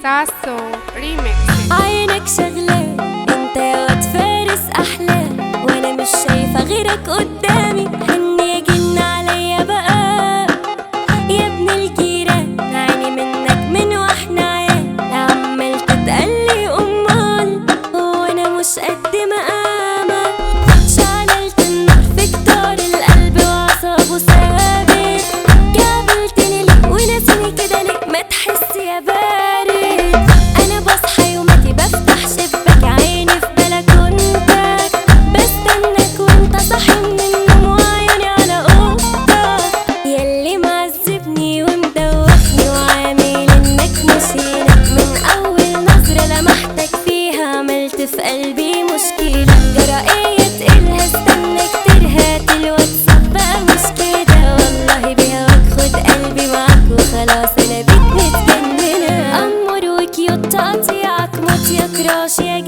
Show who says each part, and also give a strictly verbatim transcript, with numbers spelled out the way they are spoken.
Speaker 1: تاسو ريميكس.
Speaker 2: عينك شغلة انت يا واد فارس احلام، وانا مش شايفة غيرك قدامي. حني جن عليا بقى يا ابن الجيران، عيني منك من واحنا عيال. عمال تتقلي امال هو انا مش قد مقامك. شعللت النار في كتار القلب وعصابه ثابت. قابلتني ليه وناسيني كده ليه؟ ما تحس يا بارد. انا بصحى يوماتي بفتح شباك عيني في بلكونتك، بستناك وانت صاحي من النوم وعيوني على اوضتك. ياللي معذبني ومدوخني وعامل انك مشيلك. من اول نظرة لمحتك فيها عملت في قلبي مشكلة. جرأية تقلها استنى كتير، هات الواتساب بقى مش كده. والله بهواك خد قلبي معاك وخلاص انا بيك متجننة. امور وكيوت تقطيعك موت يا كراش يا